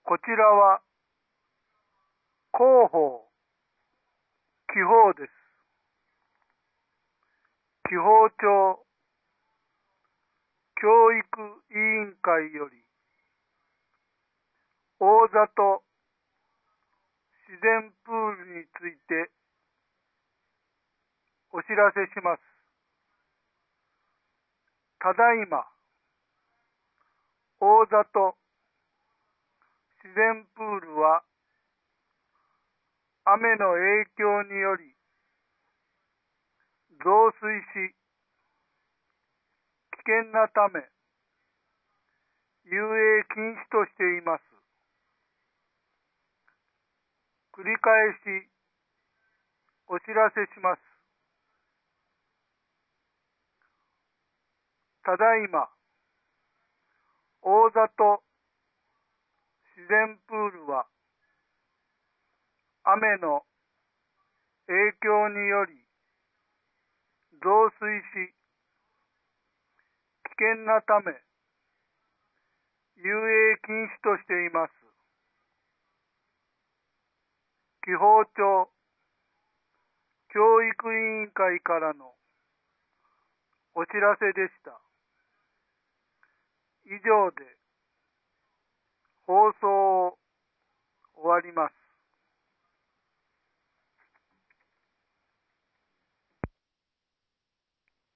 こちらは広報、記法です。記法庁教育委員会より大里自然プールについてお知らせします。ただいま大里自然プールは雨の影響により増水し危険なため遊泳禁止としています。繰り返しお知らせします。ただいま大里自然プールは雨の影響により増水し危険なため遊泳禁止としています。記法庁教育委員会からのお知らせでした。以上で放送を終わります。